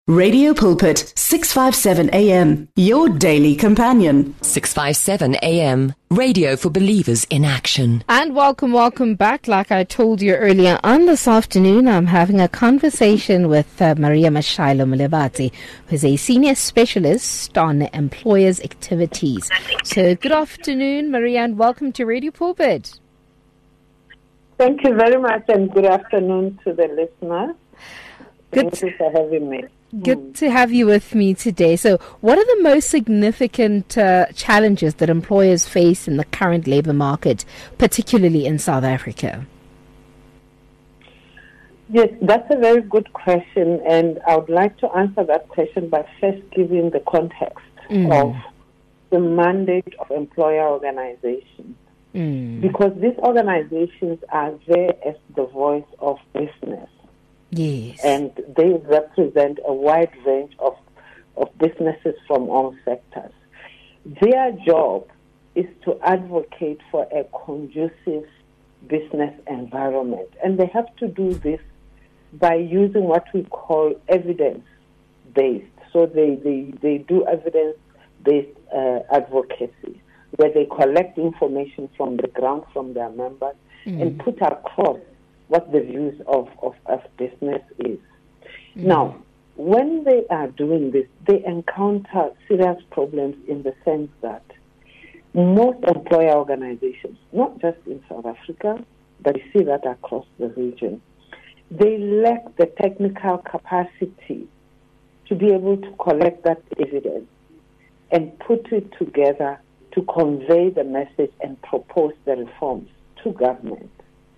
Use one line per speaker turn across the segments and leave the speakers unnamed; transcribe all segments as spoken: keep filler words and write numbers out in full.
Radio Pulpit, six fifty-seven A M, your daily companion.
six fifty-seven A M, radio for believers in action.
And welcome, welcome back. Like I told you earlier on this afternoon, I'm having a conversation with uh, Maria Mashilo Mulebati, who's a senior specialist on employers' activities. So good afternoon, Maria, and welcome to Radio Pulpit.
Thank you very much, and good afternoon to the listeners.
Good
Thank you for having me.
Good
mm.
to have you with me today. So what are the most significant uh, challenges that employers face in the current labour market, particularly in South Africa?
Yes, that's a very good question, and I would like to answer that question by first giving the context
Mm.
of the mandate of employer organizations.
Mm.
Because these organizations are there as the voice of business.
Yes.
And they represent a wide range of, of businesses from all sectors. Their job is to advocate for a conducive business environment. And they have to do this by using what we call evidence-based. So they, they, they do evidence-based uh, advocacy, where they collect information from the ground, from their members, mm. and put across what the views of, of, of business is. Mm. Now, when they are doing this, they encounter serious problems in the sense that most employer organizations, not just in South Africa, but you see that across the region, they lack the technical capacity to be able to collect that evidence and put it together to convey the message and propose the reforms to government.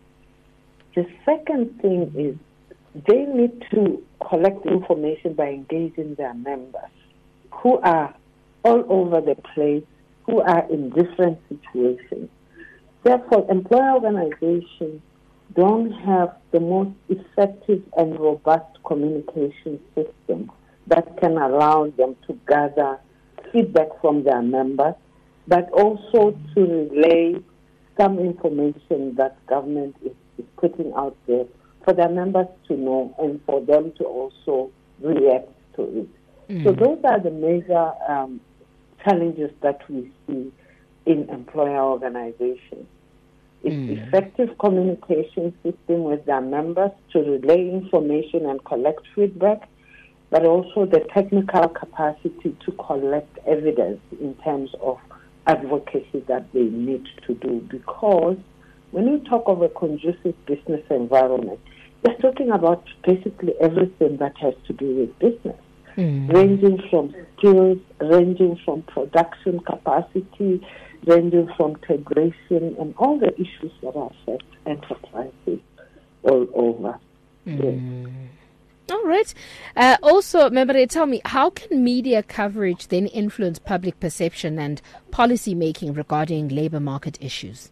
The second thing is they need to collect information by engaging their members who are all over the place, who are in different situations. Therefore, employer organizations don't have the most effective and robust communication system that can allow them to gather feedback from their members, but also to relay some information that government is is putting out there for their members to know and for them to also react to it. Mm. So those are the major um, challenges that we see in employer organizations. It's mm. effective communication system with their members to relay information and collect feedback, but also the technical capacity to collect evidence in terms of advocacy that they need to do, because when you talk of a conducive business environment, you're talking about basically everything that has to do with business, mm. ranging from skills, ranging from production capacity, ranging from integration, and all the issues that affect enterprises all over.
Mm. Yes. All right. Uh, also, Maria, tell me, how can media coverage then influence public perception and policy making regarding labour market issues?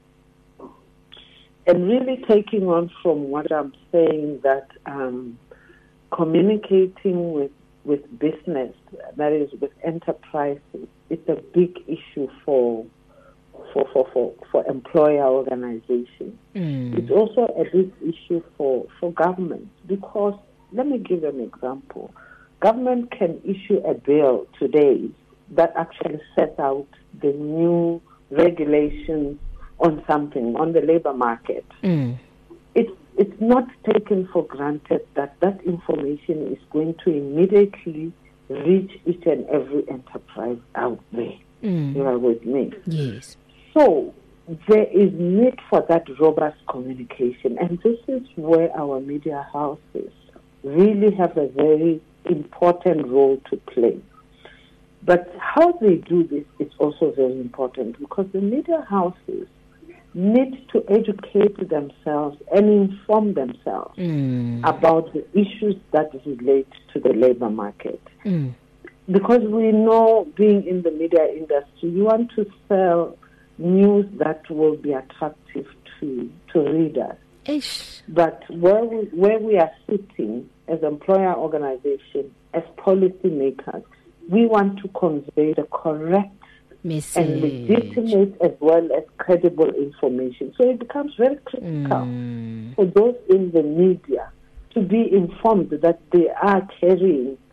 And really taking on from what I'm saying, that um, communicating with, with business, that is with enterprises, it's a big issue for for for, for, for employer organizations. Mm. It's also a big issue for, for government, because, let me give an example. Government can issue a bill today that actually sets out the new regulations on something, on the labor market. Mm. It's, it's not taken for granted that that information is going to immediately reach each and every enterprise out there. Mm. You are with me?
Yes.
So there is need for that robust communication, and this is where our media houses really have a very important role to play. But how they do this is also very important, because the media houses need to educate themselves and inform themselves mm. about the issues that relate to the labor market. Mm. Because we know, being in the media industry, you want to sell news that will be attractive to, to readers.
Ish.
But where we, where we are sitting as employer organizations, as policymakers, we want to convey the correct
message
and legitimate as well as credible information. So it becomes very critical mm. for those in the media to be informed that they are carrying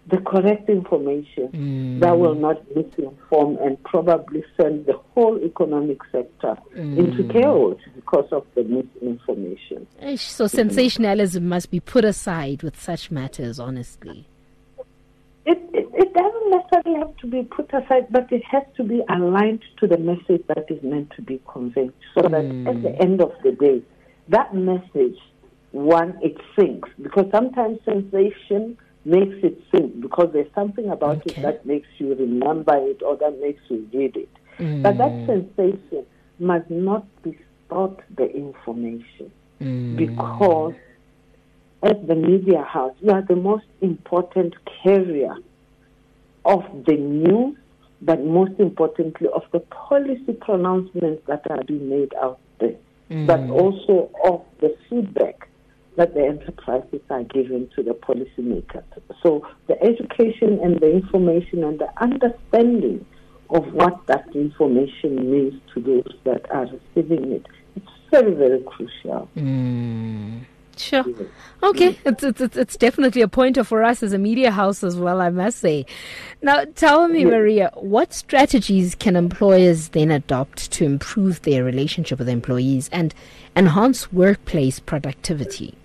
the correct information mm. that will not misinform and probably send the whole economic sector mm. into chaos because of the misinformation.
So sensationalism must be put aside with such matters, honestly.
It, it, it doesn't necessarily have to be put aside, but it has to be aligned to the message that is meant to be conveyed, so that mm. at the end of the day, that message, one, it sinks. Because sometimes sensation makes it sink because there's something about okay. it that makes you remember it or that makes you read it. Mm. But that sensation must not distort the information mm. because as the media house, you are the most important carrier of the news, but most importantly of the policy pronouncements that are being made out there, mm. but also of the feedback that the enterprises are giving to the policymakers. So the education and the information and the understanding of what that information means to those that are receiving it, it's very, very crucial.
Mm. Sure. Okay. It's, it's it's definitely a pointer for us as a media house as well, I must say. Now, tell me, yes. Maria, what strategies can employers then adopt to improve their relationship with employees and enhance workplace productivity?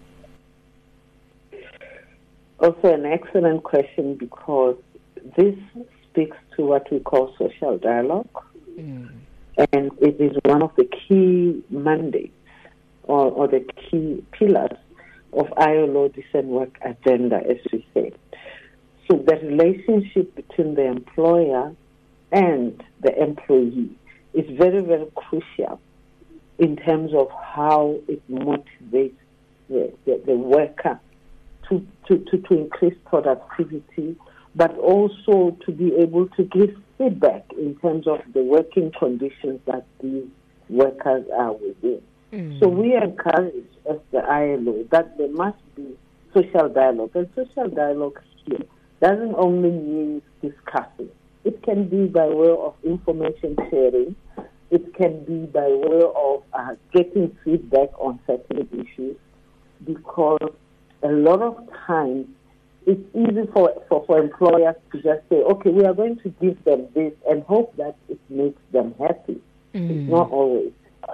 Also an excellent question, because this speaks to what we call social dialogue. Mm. And it is one of the key mandates or, or the key pillars of I L O Decent Work Agenda, as we say. So the relationship between the employer and the employee is very, very crucial in terms of how it motivates the, the, the worker to, to, to, to increase productivity, but also to be able to give feedback in terms of the working conditions that these workers are within. Mm. So we encourage as the I L O that there must be social dialogue. And social dialogue here doesn't only mean discussing. It can be by way of information sharing. It can be by way of uh, getting feedback on certain issues, because a lot of times it's easy for, for, for employers to just say, okay, we are going to give them this and hope that it makes them happy. Mm. It's not always.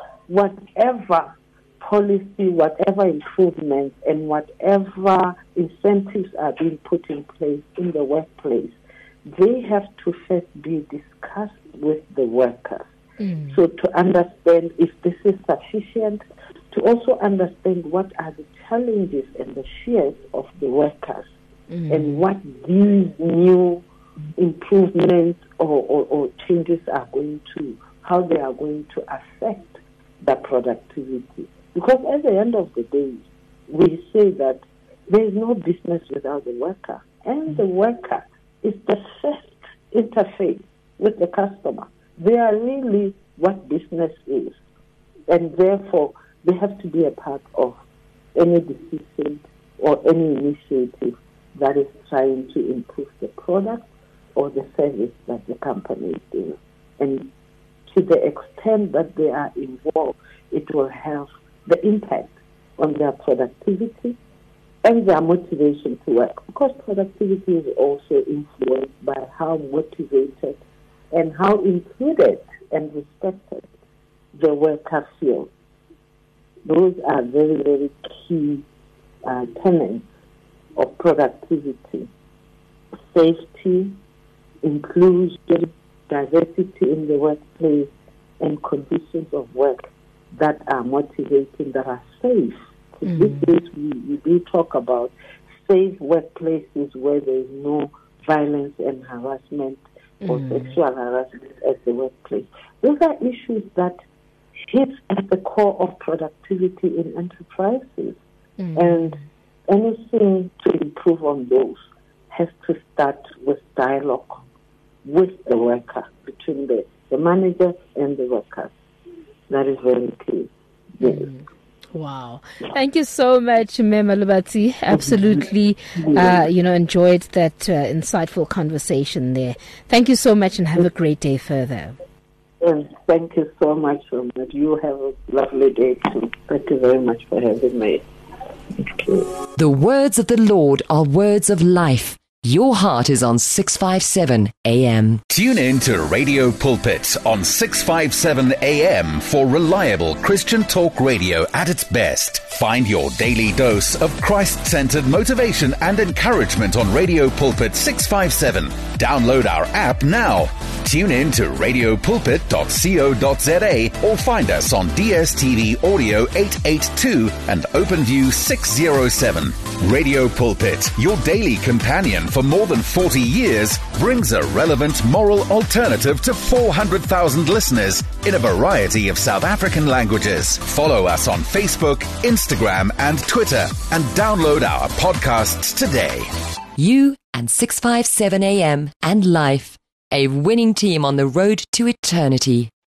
Whatever policy, whatever improvements, and whatever incentives are being put in place in the workplace, they have to first be discussed with the workers. Mm. So to understand if this is sufficient, to also understand what are the challenges and the fears of the workers, mm. and what these new improvements or, or, or changes are going to, how they are going to affect the productivity. Because at the end of the day, we say that there is no business without the worker, and the worker is the first interface with the customer. They are really what business is, and therefore they have to be a part of any decision or any initiative that is trying to improve the product or the service that the company is doing. And to the extent that they are involved, it will have the impact on their productivity and their motivation to work. Because productivity is also influenced by how motivated and how included and respected the worker feels. Those are very, very key uh, tenets of productivity. Safety, inclusion, diversity in the workplace, and conditions of work that are motivating, that are safe. Mm. These days we, we do talk about safe workplaces where there is no violence and harassment mm. or sexual harassment at the workplace. Those are issues that hit at the core of productivity in enterprises. Mm. And anything to improve on those has to start with dialogue with the worker, between the, the manager and the workers. That is very clear. Yes.
Mm. Wow. Thank you so much, Mema Lubati. Absolutely, uh, you know, enjoyed that uh, insightful conversation there. Thank you so much and have a great day further.
And thank you so much, Roman. You have a lovely day too. Thank you very much for having me. Thank you.
The words of the Lord are words of life. Your heart is on six fifty-seven A M.
Tune in to Radio Pulpit on six fifty-seven A M for reliable Christian talk radio at its best. Find your daily dose of Christ-centered motivation and encouragement on Radio Pulpit six fifty-seven. Download our app now. Tune in to radio pulpit dot co dot za or find us on D S T V Audio eight eighty-two and OpenView six oh seven. Radio Pulpit, your daily companion for more than forty years, brings a relevant moral alternative to four hundred thousand listeners in a variety of South African languages. Follow us on Facebook, Instagram and Twitter and download our podcasts today.
You and six fifty-seven A M and Life, a winning team on the road to eternity.